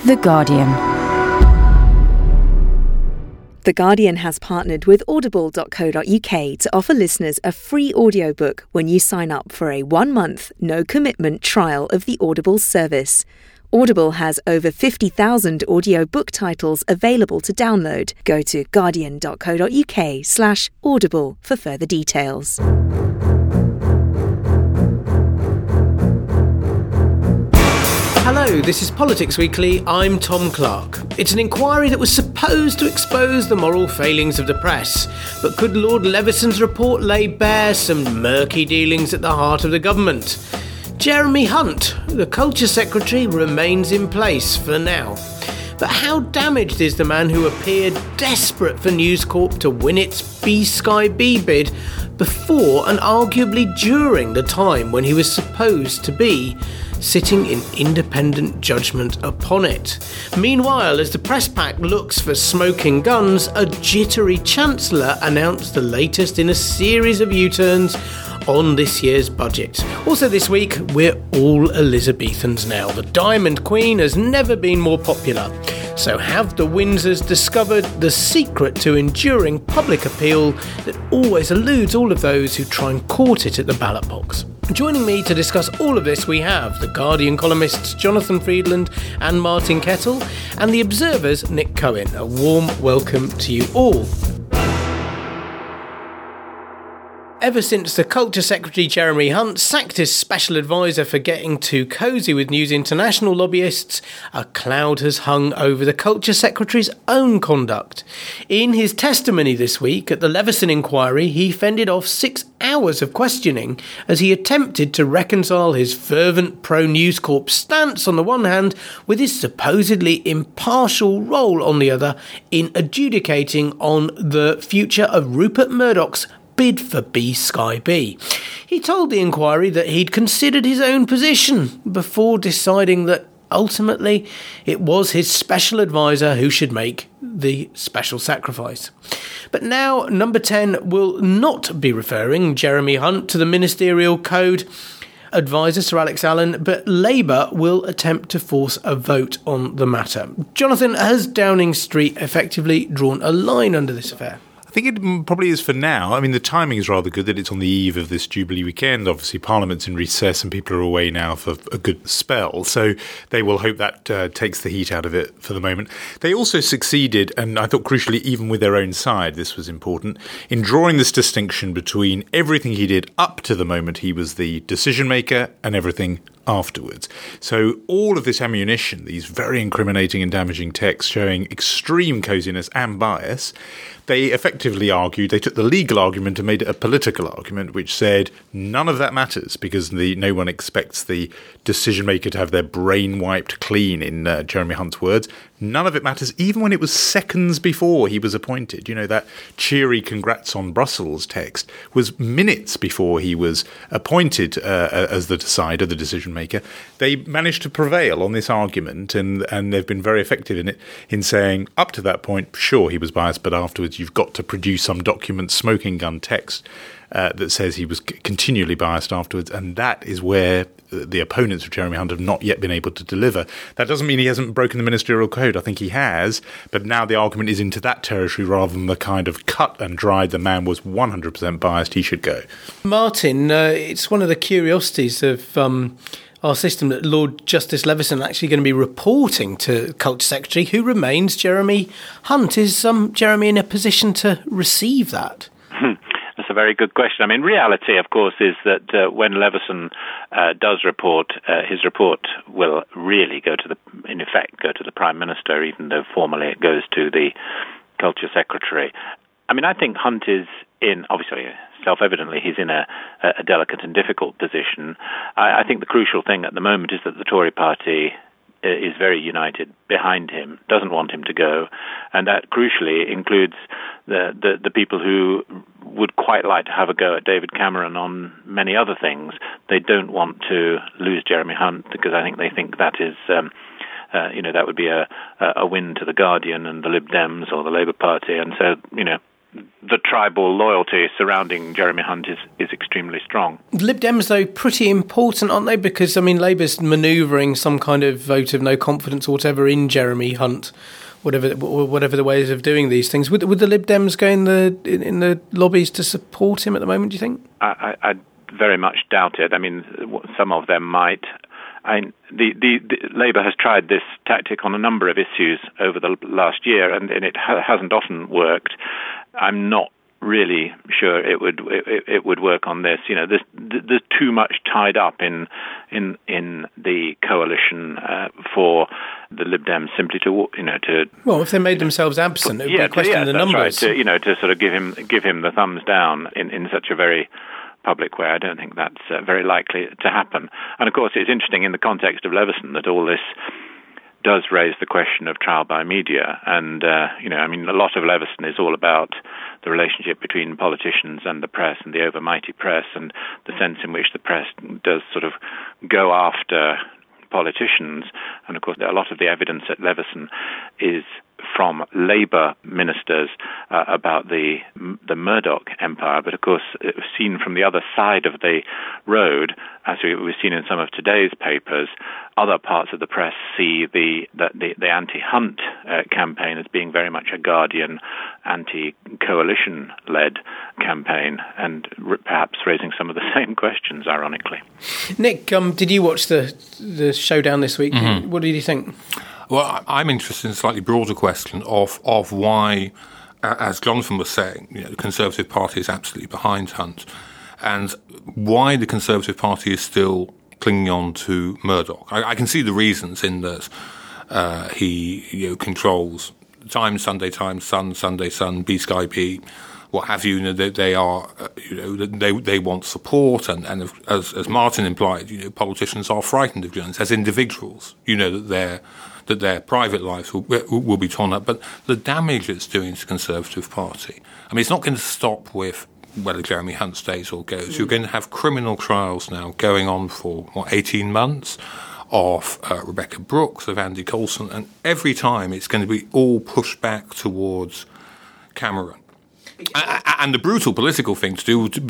The Guardian. The Guardian has partnered with audible.co.uk to offer listeners a free audiobook when you sign up for a 1-month, no-commitment trial of the Audible service. Audible has over 50,000 audiobook titles available to download. Go to guardian.co.uk/audible for further details. Hello, this is Politics Weekly. I'm Tom Clark. It's an inquiry that was supposed to expose the moral failings of the press, but could Lord Leveson's report lay bare some murky dealings at the heart of the government? Jeremy Hunt, the Culture Secretary, remains in place for now. But how damaged is the man who appeared desperate for News Corp to win its B-Sky B bid before and arguably during the time when he was supposed to be sitting in independent judgment upon it? Meanwhile, as the press pack looks for smoking guns, a jittery Chancellor announced the latest in a series of U-turns on this year's budget. Also this week, we're all Elizabethans now. The Diamond Queen has never been more popular. So have the Windsors discovered the secret to enduring public appeal that always eludes all of those who try and court it at the ballot box? Joining me to discuss all of this, we have The Guardian columnists Jonathan Freedland and Martin Kettle, and The Observer's Nick Cohen. A warm welcome to you all. Ever since the Culture Secretary Jeremy Hunt sacked his special advisor for getting too cosy with News International lobbyists, a cloud has hung over the Culture Secretary's own conduct. In his testimony this week at the Leveson inquiry, he fended off 6 hours of questioning as he attempted to reconcile his fervent pro-News Corp stance on the one hand with his supposedly impartial role on the other in adjudicating on the future of Rupert Murdoch's bid for B-Sky B. He told the inquiry that he'd considered his own position before deciding that ultimately it was his special advisor who should make the special sacrifice. But now Number 10 will not be referring Jeremy Hunt to the Ministerial Code advisor Sir Alex Allen, but Labour will attempt to force a vote on the matter. Jonathan, has Downing Street effectively drawn a line under this affair? I think it probably is for now. I mean, the timing is rather good that it's on the eve of this Jubilee weekend. Obviously, Parliament's in recess and people are away now for a good spell. So they will hope that takes the heat out of it for the moment. They also succeeded, and I thought crucially, even with their own side, this was important, in drawing this distinction between everything he did up to the moment he was the decision maker and everything afterwards. So all of this ammunition, these very incriminating and damaging texts showing extreme coziness and bias, they effectively argued, they took the legal argument and made it a political argument, which said none of that matters because no one expects the decision maker to have their brain wiped clean, in Jeremy Hunt's words. None of it matters, even when it was seconds before he was appointed. You know, that cheery congrats on Brussels text was minutes before he was appointed as the decider, the decision maker. They managed to prevail on this argument, and they've been very effective in it, in saying up to that point, sure, he was biased, but afterwards you've got to produce some document, smoking gun text, that says he was continually biased afterwards, and that is where the opponents of Jeremy Hunt have not yet been able to deliver. That doesn't mean he hasn't broken the Ministerial Code. I think he has, but now the argument is into that territory rather than the kind of cut and dried, the man was 100% biased, he should go. Martin, it's one of the curiosities of our system that Lord Justice Leveson actually going to be reporting to Culture Secretary, who remains Jeremy Hunt. Is Jeremy in a position to receive that? That's a very good question. I mean, reality, of course, is that when Leveson does report, his report will really go to the Prime Minister, even though formally it goes to the Culture Secretary. I mean, I think Hunt is obviously, self-evidently, he's in a delicate and difficult position. I think the crucial thing at the moment is that the Tory party is very united behind him, doesn't want him to go, and that crucially includes the people who would quite like to have a go at David Cameron on many other things. They don't want to lose Jeremy Hunt because I think they think that is that would be a win to the Guardian and the Lib Dems or the Labour Party, and so the tribal loyalty surrounding Jeremy Hunt is extremely strong. Lib Dems, though, pretty important, aren't they? Because, I mean, Labour's manoeuvring some kind of vote of no confidence or whatever in Jeremy Hunt, whatever the ways of doing these things. Would the Lib Dems go in the lobbies to support him at the moment, do you think? I very much doubt it. I mean, some of them might. The Labour has tried this tactic on a number of issues over the last year, and it hasn't often worked. I'm not really sure it would work on this. You know, there's too much tied up in the coalition for the Lib Dems simply to. Well, if they made themselves absent, it would be a question of the numbers. Right, to sort of give him the thumbs down in such a very public way. I don't think that's very likely to happen. And of course, it's interesting in the context of Leveson that all this does raise the question of trial by media. And, I mean, a lot of Leveson is all about the relationship between politicians and the press and the overmighty press and the sense in which the press does sort of go after politicians. And of course, a lot of the evidence at Leveson is from Labour ministers about the Murdoch empire. But of course, seen from the other side of the road, as we've seen in some of today's papers, other parts of the press see the anti-Hunt campaign as being very much a Guardian anti-coalition-led campaign, and perhaps raising some of the same questions, ironically. Nick, did you watch the showdown this week? Mm-hmm. What did you think? Well, I'm interested in a slightly broader question of why, as Jonathan was saying, the Conservative Party is absolutely behind Hunt, and why the Conservative Party is still clinging on to Murdoch. I can see the reasons in that he controls Times, Sunday Times, Sun, Sunday Sun, B Sky B, what have you. They are, they want support, and as Martin implied, politicians are frightened of journalists as individuals. That their private lives will be torn up, but the damage it's doing to the Conservative Party. I mean, it's not going to stop with whether Jeremy Hunt stays or goes. You're going to have criminal trials now going on for 18 months of Rebecca Brooks, of Andy Coulson, and every time it's going to be all pushed back towards Cameron. And the brutal political thing to do would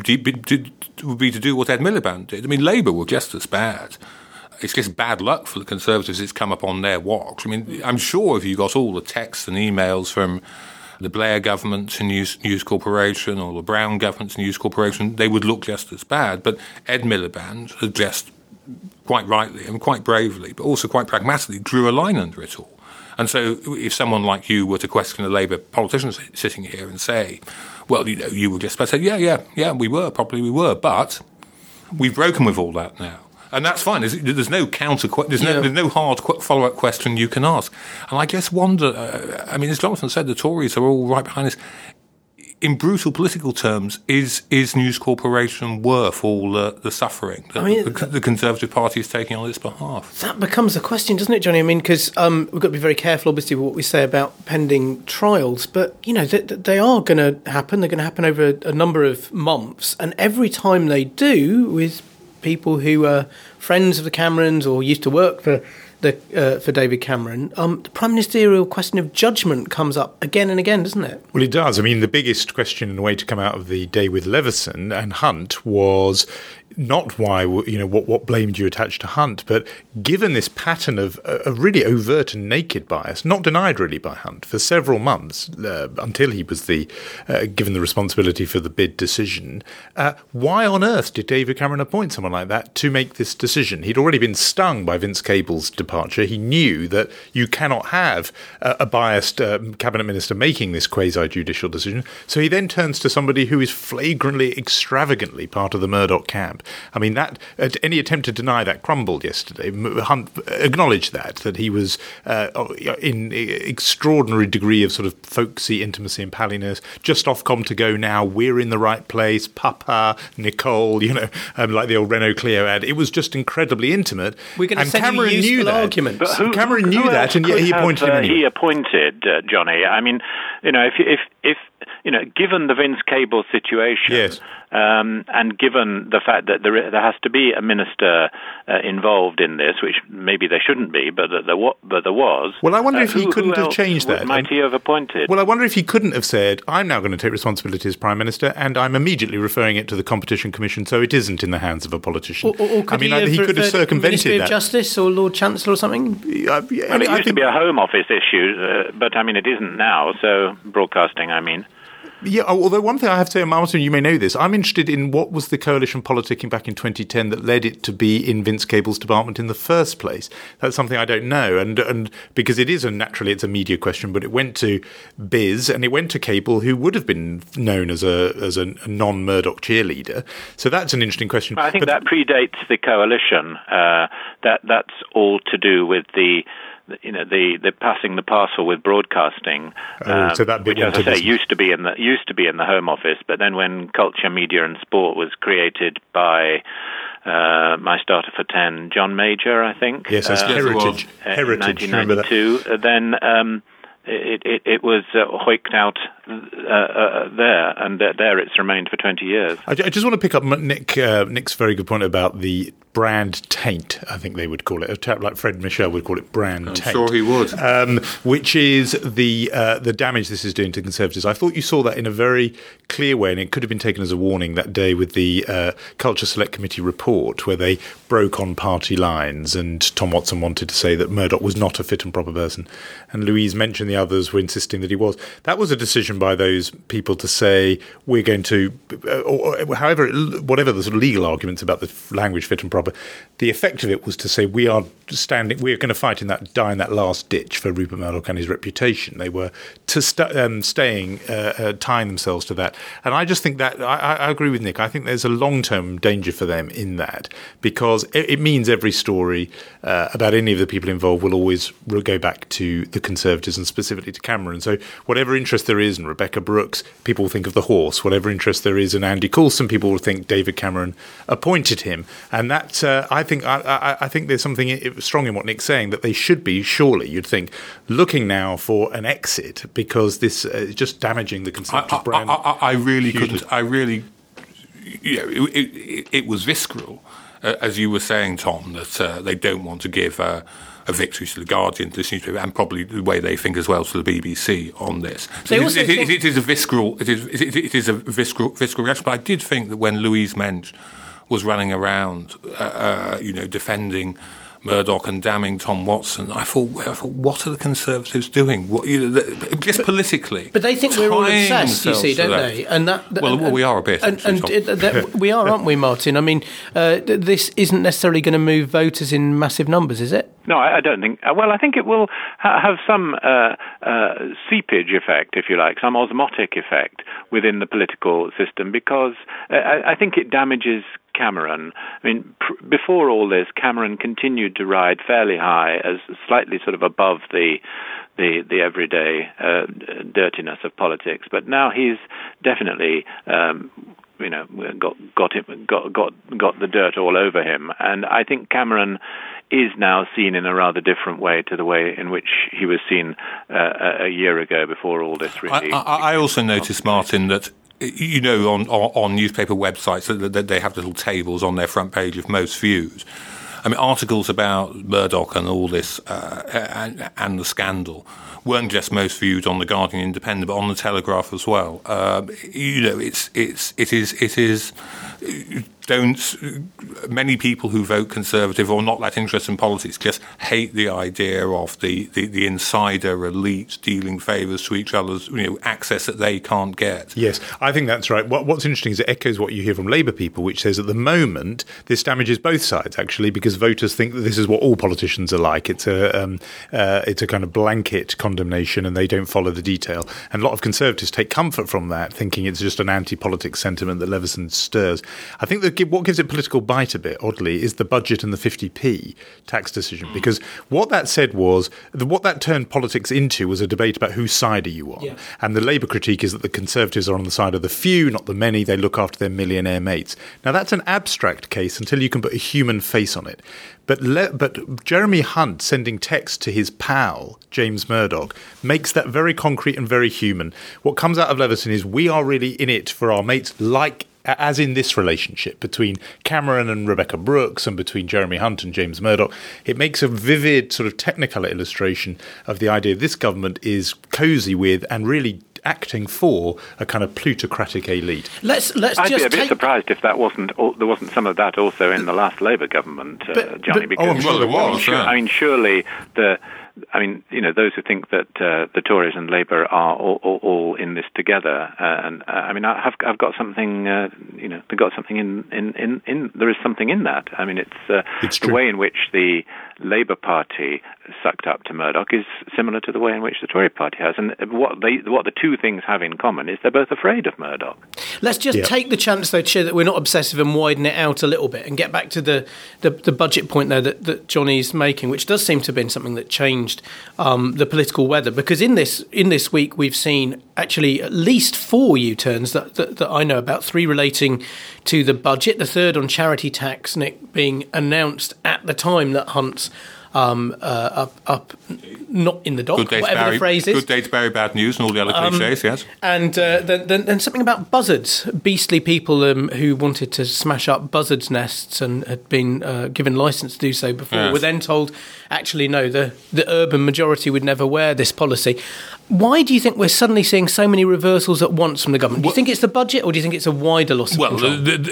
be to do what Ed Miliband did. I mean, Labour were just as bad. It's just bad luck for the Conservatives it's come up on their watch. I mean, I'm sure if you got all the texts and emails from the Blair government to News Corporation or the Brown government to News Corporation, they would look just as bad. But Ed Miliband addressed, quite rightly and quite bravely, but also quite pragmatically, drew a line under it all. And so if someone like you were to question a Labour politician sitting here and say, well, you would just say, yeah, we were, but we've broken with all that now. And that's fine. There's no there's no hard follow-up question you can ask. And I just wonder, as Jonathan said, the Tories are all right behind this. In brutal political terms, is News Corporation worth all the suffering that the Conservative Party is taking on its behalf? That becomes a question, doesn't it, Johnny? I mean, because we've got to be very careful, obviously, with what we say about pending trials. But, they are going to happen. They're going to happen over a number of months. And every time they do, with people who are friends of the Camerons or used to work for David Cameron, the prime ministerial question of judgment comes up again and again, doesn't it? Well, it does. I mean, the biggest question in a way to come out of the day with Leveson and Hunt was not why, what blame do you attach to Hunt, but given this pattern of a really overt and naked bias, not denied really by Hunt, for several months until he was given the responsibility for the bid decision, why on earth did David Cameron appoint someone like that to make this decision? He'd already been stung by Vince Cable's departure. He knew that you cannot have a biased cabinet minister making this quasi-judicial decision. So he then turns to somebody who is flagrantly, extravagantly part of the Murdoch camp. I mean, that any attempt to deny that crumbled yesterday. Hunt acknowledged that he was in extraordinary degree of sort of folksy intimacy and palliness, just Ofcom to go now, we're in the right place, Papa, Nicole, like the old Renault Clio ad. It was just incredibly intimate. We're going to send Cameron you useful arguments. But Cameron knew that, and yet he appointed him anyway. He appointed Johnny. I mean, if given the Vince Cable situation, yes. And given the fact that there has to be a minister involved in this, which maybe there shouldn't be, but there was. Well, I wonder if he couldn't have changed that. Might he have appointed? Well, I wonder if he couldn't have said, I'm now going to take responsibility as Prime Minister, and I'm immediately referring it to the Competition Commission, so it isn't in the hands of a politician. Or could he could have circumvented Ministry of Justice or Lord Chancellor or something? Well, it used to be a Home Office issue, but I mean, it isn't now, so broadcasting, I mean. Yeah, although one thing I have to say, Martin, you may know this, I'm interested in what was the coalition politicking back in 2010 that led it to be in Vince Cable's department in the first place. That's something I don't know, and because it is naturally it's a media question, but it went to Biz and it went to Cable, who would have been known as a non-Murdoch cheerleader. So that's an interesting question. I think that predates the coalition. That's all to do with the passing the parcel with broadcasting, so that bit, which, as I say, used to be in the Home Office. But then, when Culture, Media and Sport was created by My Starter for 10, John Major, I think. Yes, as Heritage. In 1992. Then it was hoiked out there, and there it's remained for 20 years. I just want to pick up Nick's very good point about the brand taint, I think they would call it. A chap like Fred Michel would call it brand taint. I'm sure he would. Which is the damage this is doing to Conservatives. I thought you saw that in a very clear way, and it could have been taken as a warning that day with the Culture Select Committee report, where they broke on party lines, and Tom Watson wanted to say that Murdoch was not a fit and proper person. And Louise mentioned the others were insisting that he was. That was a decision by those people to say, we're going to, or however, whatever the sort of legal arguments about the language fit and proper, the effect of it was to say we're going to fight die in that last ditch for Rupert Murdoch and his reputation. They were tying themselves to that. And I just think that, I agree with Nick, I think there's a long-term danger for them in that, because it means every story about any of the people involved will always go back to the Conservatives and specifically to Cameron. So whatever interest there is in Rebecca Brooks, people will think of the horse. Whatever interest there is in Andy Coulson, people will think David Cameron appointed him. And that, I think there's something strong in what Nick's saying, that they should be, surely, you'd think, looking now for an exit, because this is just damaging the Conservative brand. I really couldn't. It was visceral, as you were saying, Tom, that they don't want to give a victory to the Guardian, to this newspaper, and probably the way they think as well to the BBC on this. So it is a visceral. It is a visceral reaction. But I did think that when Louise Mensch was running around, defending Murdoch and damning Tom Watson, I thought, what are the Conservatives doing? Just politically. But they think we're all obsessed, you see, don't they? And we are a bit. We are, aren't we, Martin? I mean, this isn't necessarily going to move voters in massive numbers, is it? No, I don't think. Well, I think it will have some seepage effect, if you like, some osmotic effect within the political system, because I think it damages Cameron. I mean, before all this, Cameron continued to ride fairly high, as slightly sort of above the everyday dirtiness of politics. But now he's definitely got the dirt all over him, and I think Cameron is now seen in a rather different way to the way in which he was seen a year ago before all this really. I also noticed, Martin, that on newspaper websites that they have little tables on their front page of most views. I mean, articles about Murdoch and all this and the scandal weren't just most viewed on the Guardian Independent, but on the Telegraph as well. Many people who vote Conservative or not that interested in politics just hate the idea of the insider elite dealing favours to each other's access that they can't get. Yes, I think that's right. What's interesting is it echoes what you hear from Labour people, which says at the moment this damages both sides actually, because voters think that this is what all politicians are like. It's a kind of blanket condemnation, and they don't follow the detail. And a lot of Conservatives take comfort from that, thinking it's just an anti-politics sentiment that Leveson stirs. I think that what gives it political bite a bit, oddly, is the budget and the 50p tax decision. Because what that said was, what that turned politics into was a debate about whose side are you on. Yeah. And the Labour critique is that the Conservatives are on the side of the few, not the many. They look after their millionaire mates. Now, that's an abstract case until you can put a human face on it. But Jeremy Hunt sending text to his pal, James Murdoch, makes that very concrete and very human. What comes out of Leveson is we are really in it for our mates, like as in this relationship between Cameron and Rebecca Brooks and between Jeremy Hunt and James Murdoch, it makes a vivid sort of Technicolor illustration of the idea this government is cosy with and really acting for a kind of plutocratic elite. I'd be a bit surprised if there wasn't some of that also in the last Labour government, Johnny. Because I'm sure there was. Surely those who think that the Tories and Labour are all in this together, I've got something. They've got something in. There is something in that. I mean, it's the way in which the Labour Party sucked up to Murdoch is similar to the way in which the Tory Party has, and what the two things have in common is they're both afraid of Murdoch. Let's just take the chance, though, Chair, that we're not obsessive and widen it out a little bit and get back to the budget point there that Johnny's making, which does seem to have been something that changed the political weather. Because in this week we've seen actually at least 4 U-turns that I know about, 3 relating to the budget, the third on charity tax, Nick, being announced at the time that Hunt's up not in the dock, whatever the phrase is. Good day to bury bad news and all the other cliches, yes. And then something about buzzards, beastly people who wanted to smash up buzzards' nests and had been given licence to do so before, were then told, actually, no, the urban majority would never wear this policy. Why do you think we're suddenly seeing so many reversals at once from the government? Do you think it's the budget, or do you think it's a wider loss of control?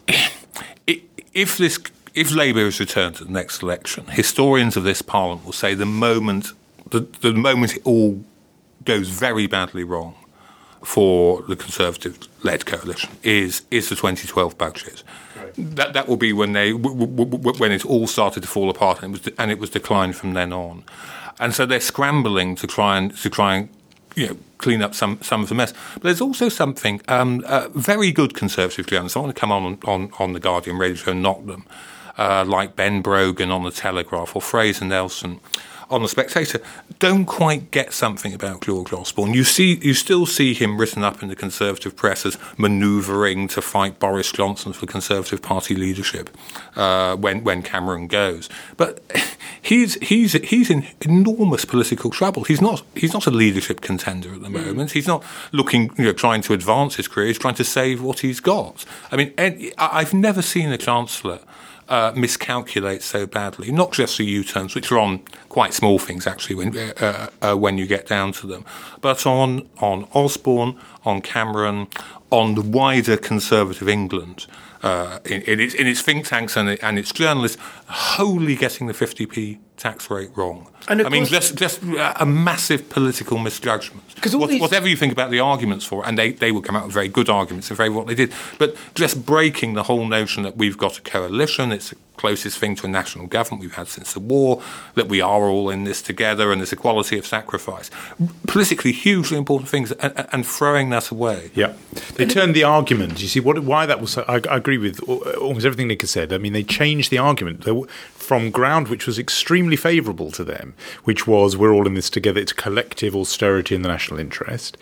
If Labour is returned to the next election, historians of this Parliament will say the moment it all goes very badly wrong for the Conservative-led coalition is the 2012 budget. Right. That will be when it all started to fall apart, and it was declined from then on. And so they're scrambling to try and clean up some of the mess. But there's also something very good Conservative journalists. I want to come on the Guardian radio show and knock them. Like Ben Brogan on The Telegraph or Fraser Nelson on The Spectator, don't quite get something about George Osborne. You still see him written up in the Conservative press as manoeuvring to fight Boris Johnson for Conservative Party leadership when Cameron goes. But he's in enormous political trouble. He's not a leadership contender at the moment. He's not trying to advance his career. He's trying to save what he's got. I mean, I've never seen a Chancellor miscalculate so badly, not just the U-turns, which are on quite small things actually when you get down to them, but on Osborne, on Cameron, on the wider Conservative England, in its think tanks and its journalists, wholly getting the 50p tax rate wrong. I mean, just a massive political misjudgment. Whatever you think about the arguments for it, and they will come out with very good arguments in favour of what they did, but just breaking the whole notion that we've got a coalition, it's the closest thing to a national government we've had since the war, that we are all in this together and there's equality of sacrifice. Politically hugely important things, and throwing that away. Yeah. They turned the argument. You see, why that was... I agree with almost everything Nick has said. I mean, they changed the argument from ground which was extremely favourable to them, which was we're all in this together, it's collective austerity in the national interest,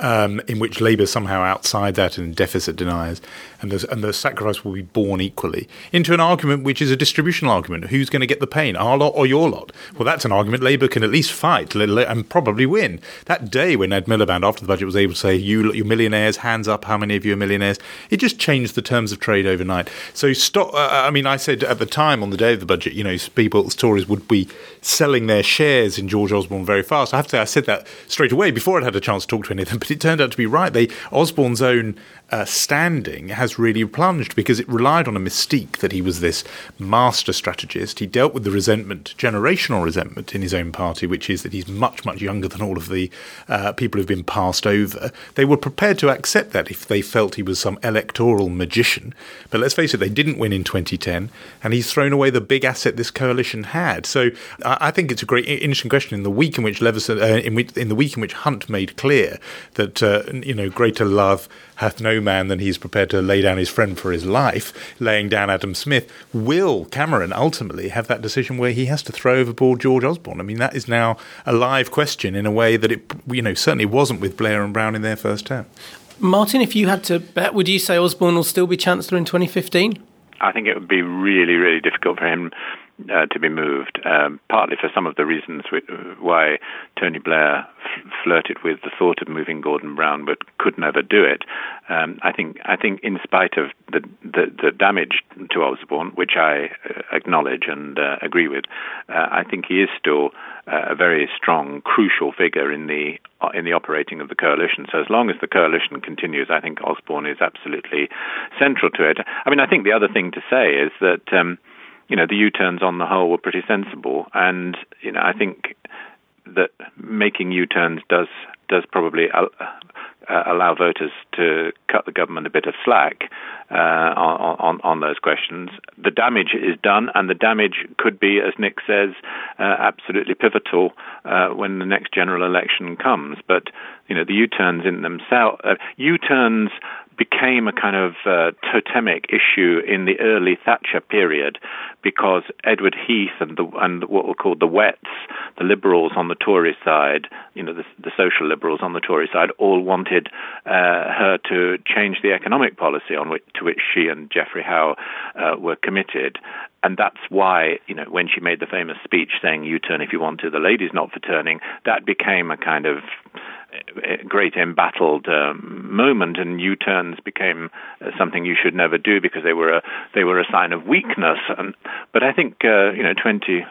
in which Labour somehow outside that and deficit deniers, and the sacrifice will be borne equally, into an argument which is a distributional argument. Who's going to get the pain, our lot or your lot? Well, that's an argument Labour can at least fight and probably win. That day when Ed Miliband, after the budget, was able to say, you're millionaires, hands up, how many of you are millionaires? It just changed the terms of trade overnight. So stop. I said at the time on the day of the budget, Tories would be selling their shares in George Osborne very fast. I have to say, I said that straight away before I'd had a chance to talk to any of them, but it turned out to be right. Osborne's own standing has really plunged because it relied on a mystique that he was this master strategist. He dealt with the resentment, generational resentment in his own party, which is that he's much, much younger than all of the people who've been passed over. They were prepared to accept that if they felt he was some electoral magician. But let's face it, they didn't win in 2010, and he's thrown away the big asset this coalition had. So I think it's a great, interesting question. In the week in which in the week in which Hunt made clear that greater love hath no man than he's prepared to lay down his friend for his life, laying down Adam Smith, will Cameron ultimately have that decision where he has to throw overboard George Osborne? I mean, that is now a live question in a way that it certainly wasn't with Blair and Brown in their first term. Martin, if you had to bet, would you say Osborne will still be Chancellor in 2015? I think it would be really, really difficult for him to be moved, partly for some of the reasons why Tony Blair flirted with the thought of moving Gordon Brown but could never do it. I think in spite of the damage to Osborne, which I acknowledge and agree with, I think he is still a very strong, crucial figure in the operating of the coalition. So as long as the coalition continues, I think Osborne is absolutely central to it. I mean, I think the other thing to say is that the U-turns on the whole were pretty sensible, and I think that making U-turns does probably allow voters to cut the government a bit of slack on those questions. The damage is done, and the damage could be, as Nick says, absolutely pivotal when the next general election comes. But the U-turns in themselves, U-turns became a kind of totemic issue in the early Thatcher period, because Edward Heath and what were called the Wets, the Liberals on the Tory side, the social Liberals on the Tory side, all wanted her to change the economic policy to which she and Geoffrey Howe were committed. And that's why, when she made the famous speech saying, "U-turn if you want to, the lady's not for turning," that became a kind of great embattled moment, and U-turns became something you should never do because they were a sign of weakness. But I think 30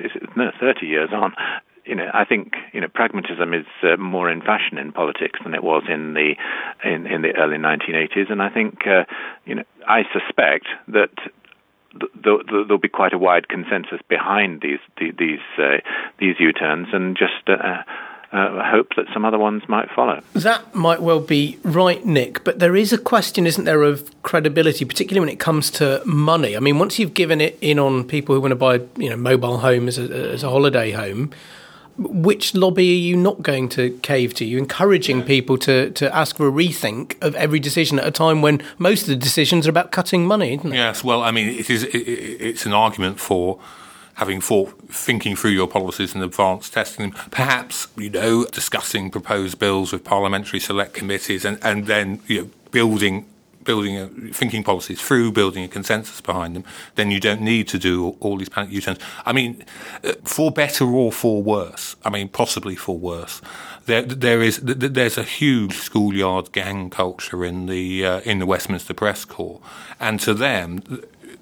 years on, I think pragmatism is more in fashion in politics than it was in the early 1980s, and I think I suspect that there'll be quite a wide consensus behind these U-turns, and just hope that some other ones might follow. That might well be right, Nick, but there is a question, isn't there, of credibility, particularly when it comes to money. I mean, once you've given it in on people who want to buy, mobile home as a holiday home, which lobby are you not going to cave to? You're encouraging people to ask for a rethink of every decision at a time when most of the decisions are about cutting money, isn't it? Yes, well, I mean, it's an argument for thinking through your policies in advance, testing them, perhaps, discussing proposed bills with parliamentary select committees, and then, building thinking policies through, building a consensus behind them. Then you don't need to do all these panic U-turns. I mean, for better or for worse, possibly for worse, there's a huge schoolyard gang culture in the Westminster Press Corps, and to them,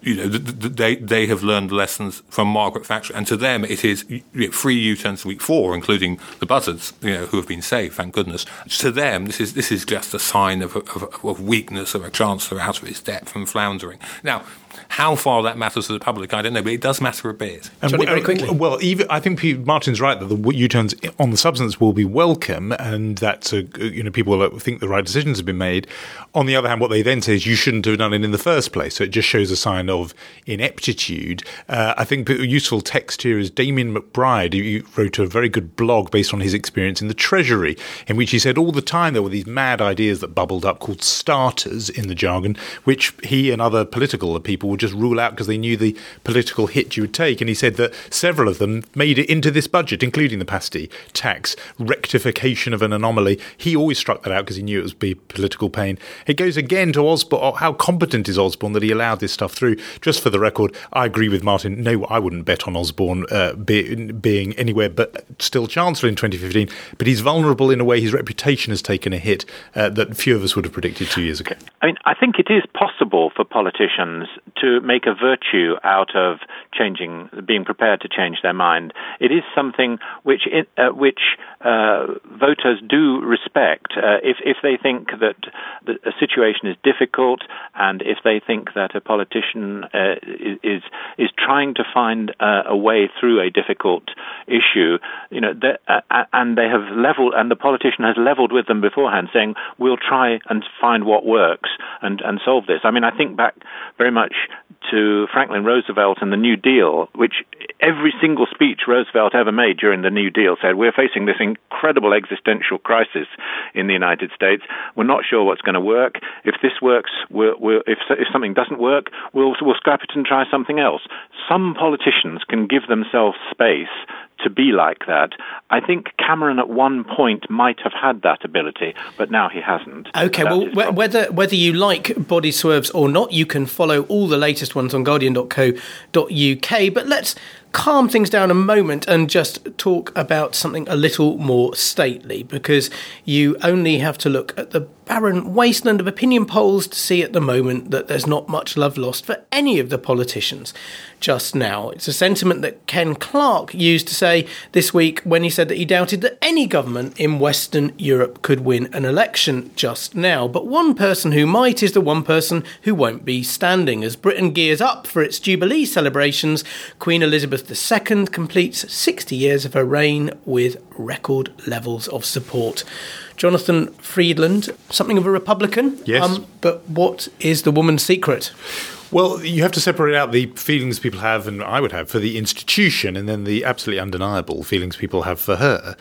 they have learned lessons from Margaret Thatcher, and to them it is 3 U-turns a week, 4, including the buzzards, who have been saved, thank goodness. To them, this is just a sign of weakness, of a chancellor out of his depth and floundering. Now, how far that matters to the public, I don't know, but it does matter a bit. Johnny, very quickly. Well, I think Martin's right that the U-turns on the substance will be welcome, and that people will think the right decisions have been made. On the other hand, what they then say is you shouldn't have done it in the first place. So it just shows a sign of ineptitude. I think a useful text here is Damien McBride, who wrote a very good blog based on his experience in the Treasury, in which he said all the time there were these mad ideas that bubbled up called starters in the jargon, which he and other political people would just rule out because they knew the political hit you would take. And he said that several of them made it into this budget, including the pasty tax, rectification of an anomaly. He always struck that out because he knew it would be political pain. It goes again to Osborne. How competent is Osborne that he allowed this stuff through? Just for the record, I agree with Martin. No, I wouldn't bet on Osborne being anywhere but still Chancellor in 2015. But he's vulnerable in a way. His reputation has taken a hit that few of us would have predicted 2 years ago. I think it is possible for politicians to make a virtue out of being prepared to change their mind. It is something which voters do respect. If they think that a situation is difficult, and if they think that a politician is trying to find a way through a difficult issue, and they have leveled, and the politician has leveled with them beforehand, saying we'll try and find what works and solve this. I think back very much to Franklin Roosevelt and the New Deal, which every single speech Roosevelt ever made during the New Deal said, we're facing this incredible existential crisis in the United States. We're not sure what's going to work. If this works, if something doesn't work, we'll scrap it and try something else. Some politicians can give themselves space to be like that. I think Cameron at one point might have had that ability, but now he hasn't. OK, well, whether you like body swerves or not, you can follow all the latest ones on Guardian.co.uk. But let's calm things down a moment and just talk about something a little more stately, because you only have to look at the barren wasteland of opinion polls to see at the moment that there's not much love lost for any of the politicians just now. It's a sentiment that Ken Clarke used to say this week when he said that he doubted that any government in Western Europe could win an election just now. But one person who might is the one person who won't be standing. As Britain gears up for its Jubilee celebrations, Queen Elizabeth II completes 60 years of her reign with record levels of support. Jonathan Freedland, something of a Republican. Yes. But what is the woman's secret? Well, you have to separate out the feelings people have, and I would have, for the institution, and then the absolutely undeniable feelings people have for her.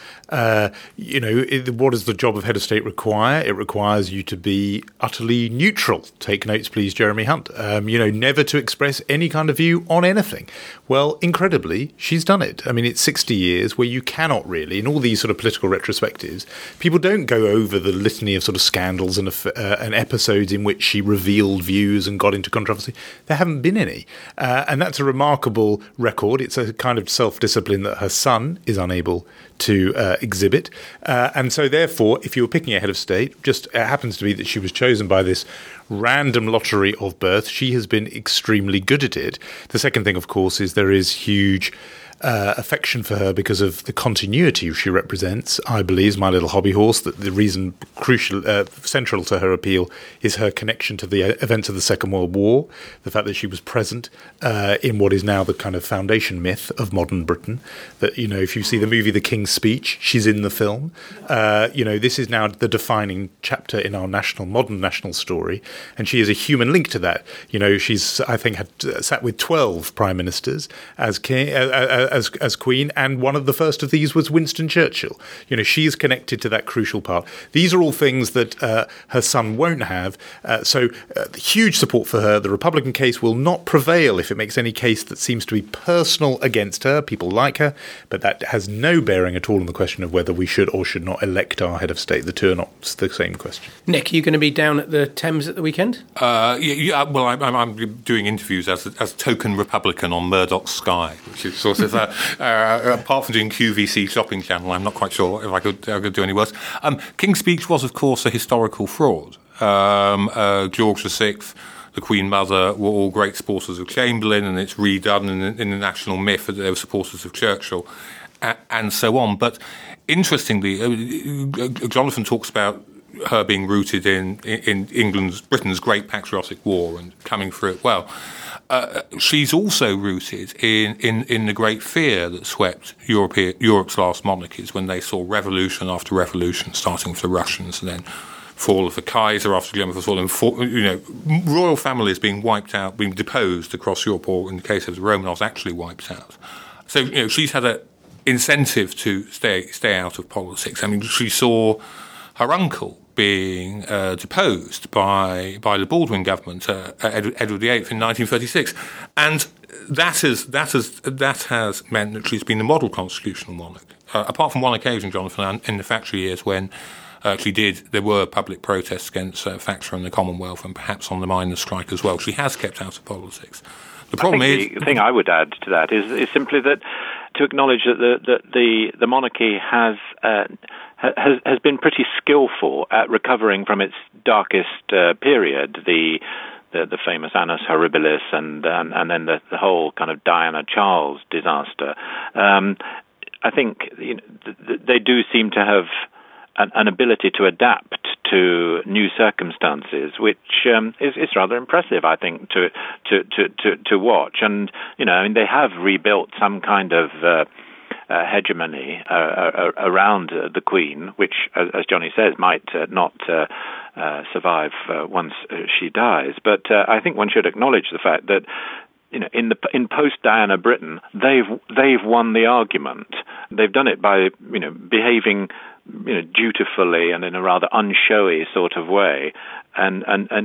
What does the job of head of state require? It requires you to be utterly neutral. Take notes, please, Jeremy Hunt. Never to express any kind of view on anything. Well, incredibly, she's done it. I mean, it's 60 years where you cannot really, in all these sort of political retrospectives, people don't go over the litany of sort of scandals and episodes in which she revealed views and got into controversy. There haven't been any. And that's a remarkable record. It's a kind of self-discipline that her son is unable to exhibit. And so therefore, if you were picking a head of state, it happens to be that she was chosen by this random lottery of birth. She has been extremely good at it. The second thing, of course, is there is huge affection for her because of the continuity she represents. I believe is my little hobby horse that the reason central to her appeal is her connection to the events of the Second World War, the fact that she was present in what is now the kind of foundation myth of modern Britain. That, if you see the movie The King's Speech, she's in the film. This is now the defining chapter in our modern national story, and she is a human link to that. She's, I think, had sat with 12 prime ministers as king. As Queen, and one of the first of these was Winston Churchill. She's connected to that crucial part. These are all things that her son won't have. So huge support for her. The Republican case will not prevail if it makes any case that seems to be personal against her. People like her, but that has no bearing at all on the question of whether we should or should not elect our head of state. The two are not the same question. Nick, are you going to be down at the Thames at the weekend? Well, I'm doing interviews as token Republican on Murdoch's Sky, which is sort of apart from doing QVC Shopping Channel, I'm not quite sure if I could do any worse. King's Speech was, of course, a historical fraud. George VI, the Queen Mother, were all great supporters of Chamberlain, and it's redone in the national myth that they were supporters of Churchill, and so on. But interestingly, Jonathan talks about her being rooted in Britain's great patriotic war and coming through it well. She's also rooted in the great fear that swept Europe's last monarchies when they saw revolution after revolution, starting with the Russians and then fall of the Kaiser after Guillermo fall, and royal families being wiped out, being deposed across Europe, or in the case of the Romanovs, actually wiped out. So she's had an incentive to stay out of politics. I mean, she saw her uncle being deposed by the Baldwin government, Edward VIII, in 1936, and that has meant that she's been the model constitutional monarch. Apart from one occasion, Jonathan, in the Thatcher years when there were public protests against Thatcher and the Commonwealth, and perhaps on the miners' strike as well. She has kept out of politics. The problem is, the thing I would add to that is simply that to acknowledge that the monarchy has been pretty skillful at recovering from its darkest period, the famous Annus Horribilis, and then the whole kind of Diana Charles disaster. I think they do seem to have an ability to adapt to new circumstances, which is rather impressive, I think, to watch. And they have rebuilt some kind of hegemony around the Queen, which, as Johnny says, might not survive once she dies. But I think one should acknowledge the fact that in post-Diana Britain, they've won the argument. They've done it by behaving dutifully and in a rather unshowy sort of way, and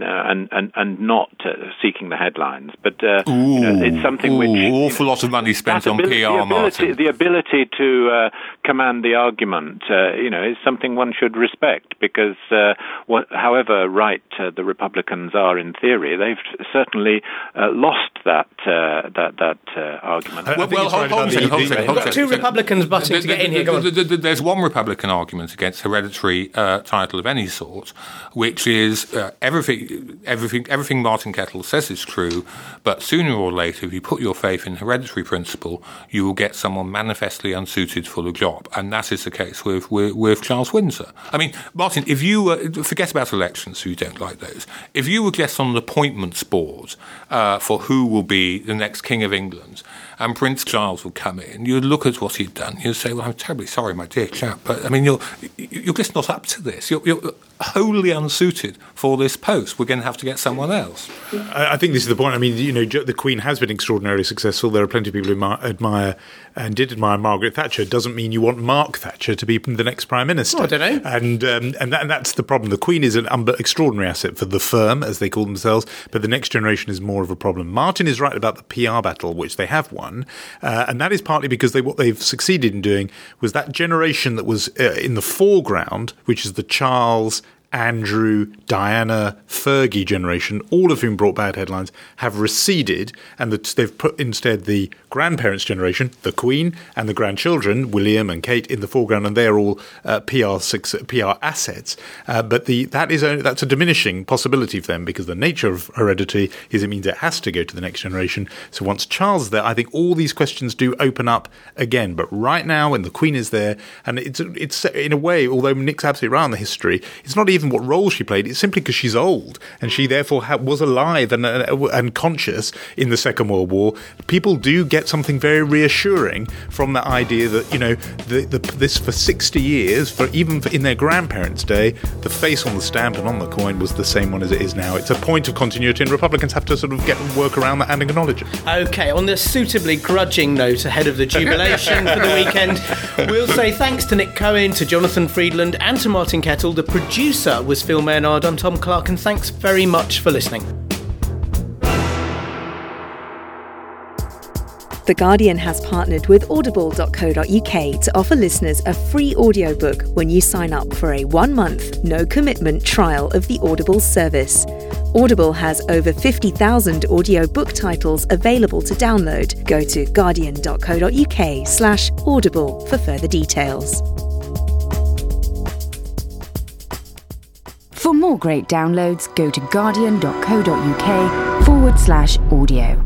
not seeking the headlines. But it's something which awful lot of money spent on PR, Martin. The ability to command the argument, is something one should respect, because however right the Republicans are in theory, they've certainly lost that argument. Hold on a second. We've got two Republicans butting to get in here. Go on. There's one Republican argument against hereditary title of any sort, which is everything Martin Kettle says is true, but sooner or later, if you put your faith in hereditary principle, you will get someone manifestly unsuited for the job, and that is the case with Charles Windsor. I mean, Martin, if you were, forget about elections, so you don't like those. If you were just on an appointments board for who will be the next King of England, and Prince Charles would come in, you'd look at what he'd done, you'd say, well, I'm terribly sorry, my dear chap, but I mean, you're just not up to this. You're wholly unsuited for this post. We're going to have to get someone else. I think this is the point. I mean, the Queen has been extraordinarily successful. There are plenty of people who admire and did admire Margaret Thatcher. It doesn't mean you want Mark Thatcher to be the next Prime Minister. Oh, I don't know. And that's the problem. The Queen is an extraordinary asset for the firm, as they call themselves, but the next generation is more of a problem. Martin is right about the PR battle, which they have won, and that is partly because what they've succeeded in doing was that generation that was in the foreground, which is the Charles, Andrew, Diana, Fergie generation, all of whom brought bad headlines, have receded, and they've put instead the grandparents' generation, the Queen, and the grandchildren, William and Kate, in the foreground, and they're all PR assets. But that's a diminishing possibility for them, because the nature of heredity is it means it has to go to the next generation. So once Charles is there, I think all these questions do open up again. But right now, when the Queen is there, and it's in a way, although Nick's absolutely right on the history, it's not even what role she played. It's simply because she's old, and she therefore was alive and conscious in the Second World War. People do get something very reassuring from the idea that this for 60 years, even in their grandparents' day, the face on the stamp and on the coin was the same one as it is now. It's a point of continuity, and Republicans have to sort of work around that and acknowledge it. Okay, on the suitably grudging note ahead of the jubilation for the weekend, we'll say thanks to Nick Cohen, to Jonathan Friedland, and to Martin Kettle. The producer was Phil Maynard. I'm Tom Clark, and thanks very much for listening. The Guardian has partnered with Audible.co.uk to offer listeners a free audiobook when you sign up for a 1-month, no-commitment trial of the Audible service. Audible has over 50,000 audiobook titles available to download. Go to guardian.co.uk/audible for further details. For more great downloads, go to guardian.co.uk/audio.